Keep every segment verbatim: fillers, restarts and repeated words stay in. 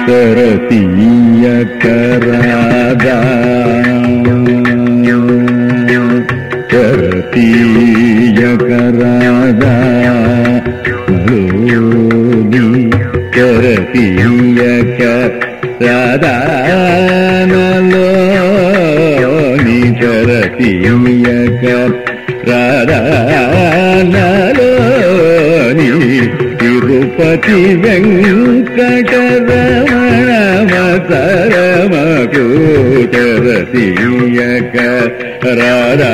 కరతీయకరాదా కరతీయకరాదా మలోని కరతీయకరాదా నలోని కరతీయకరాదా నలోని తిరుపతి వెంకటరమణ మతరమకు కరతీయకరాదా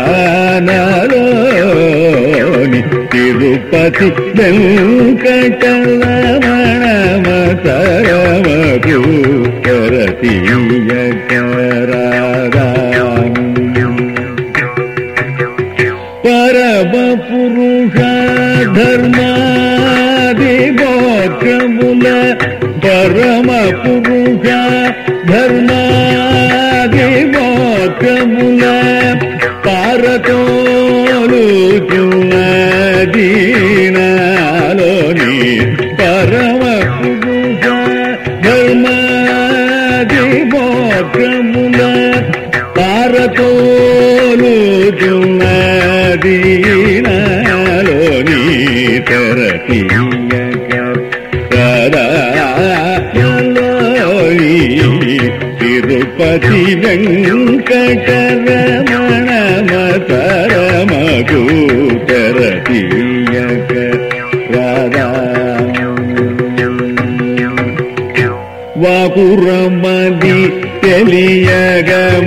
నలోని తిరుపతి వెంకటరమణ మతరమకు కరతీయకరాదా పరమ పురుష ధర్మాది మోక్షముల పరమ పురుష ధర్మాది మోక్షముల పారతోలుచున్నదీనాలోని పరమ పురుష ధర్మాది మోక్షముల పారతోలుచున్నదీనాలోని కరతీయకరాదా తిరుపతి వెంకటరమణ మతరమకు కరతీయకరాదా వాకురమది తెలియగ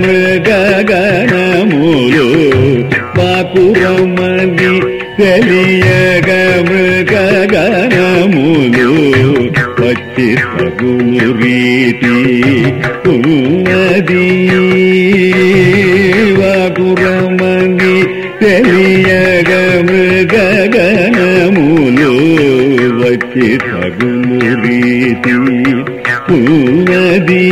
మృగగణములు వాకురమది తెలియగ మృగగణములు వచ్చి సగులు రీతి ఉన్నది వాకురమది తెలియగ మృగగణములు వచ్చి సగులు రీతి ఉన్నది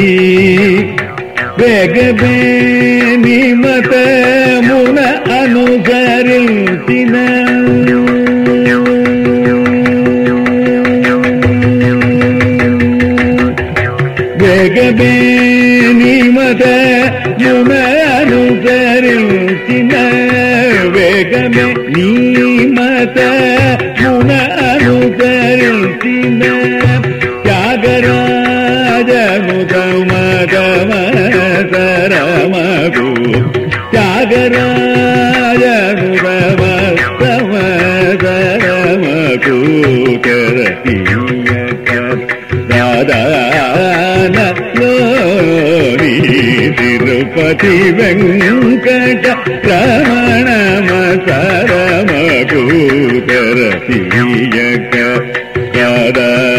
వేగమేని మతమున అనుసరించిన వేగమేని మతమున అనుసరించిన వేగమే నీ మతమున అనుసరించిన త్యాగరాజను తమగమతరమకు త్యాగరాజను తమగమతరమకు కరతీయకరాదా నలోని తిరుపతి వెంకటరమణ మతరమకు కరతీయకరాదా